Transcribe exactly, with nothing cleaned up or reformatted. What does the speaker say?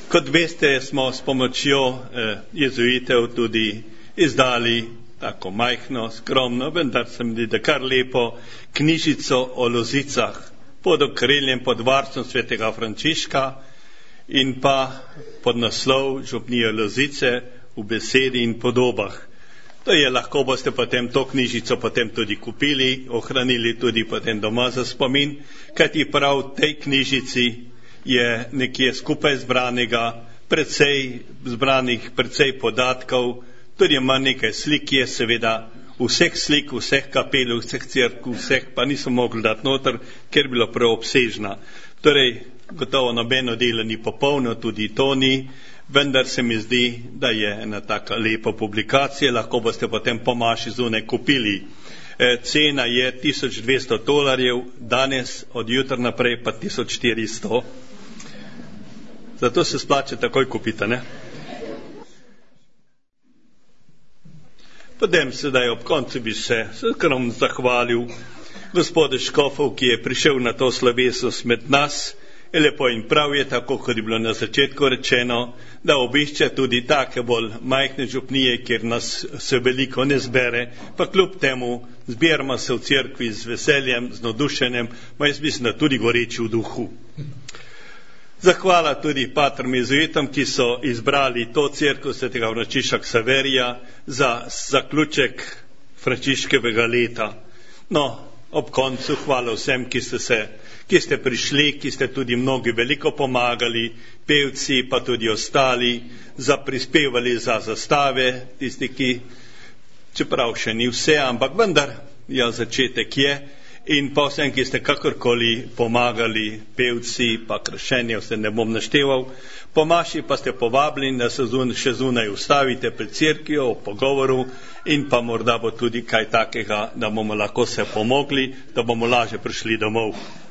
Kot veste, smo s pomočjo eh, jezuitev tudi izdali tako majhno, skromno, vendar se mi zdi, da kar lepo knjižico o Lozicah pod okriljem, pod varstvom svetega Frančiška in pa pod naslov Župnija Lozice v besedi in podobah. To je, lahko boste potem to knjižico potem tudi kupili, ohranili tudi potem doma za spomin, kajti prav v tej knjižici je nekje skupaj zbranega, precej zbranih, precej podatkov, tudi ima nekaj slik, je seveda vseh slik, vseh kapel, vseh cerkv, vseh pa niso mogli dati noter, ker je bilo preobsežna. Torej, gotovo nobeno delo ni popolno, tudi to ni, vendar se mi zdi, da je ena taka lepa publikacija, lahko boste potem po maši zunaj kupili. E, cena je tisoč dvesto dolarjev, danes od jutra naprej pa tisoč štiristo. Zato se splača takoj kupiti, ne? Potem sedaj ob koncu bi se skromno zahvalil gospodu Škofov, ki je prišel na to slovesnost med nas. Lepo in prav je, tako kot je bilo na začetku rečeno, da obišče tudi take bolj majhne župnije, kjer nas se veliko ne zbere, pa kljub temu zbiramo se v cerkvi z veseljem, z navdušenjem, ma jaz mislim, da tudi goreči v duhu. Zahvala tudi patrom jezuitom, ki so izbrali to cerkev svetega Frančiška Ksaverija za zaključek Frančiškevega leta. No, ob koncu hvala vsem, ki ste se, ki ste prišli, ki ste tudi mnogi veliko pomagali, pevci pa tudi ostali, za prispevali za zastave, tisti, ki, čeprav še ni vse, ampak vendar, ja, začetek je. In pa vsem, ki ste kakorkoli pomagali, pevci, pa kršenje, vse ne bom našteval, po maši pa ste povabljeni, da se zun, še zunaj ustavite pred cerkvijo o pogovoru in pa morda bo tudi kaj takega, da bomo lahko se pomogli, da bomo lažje prišli domov.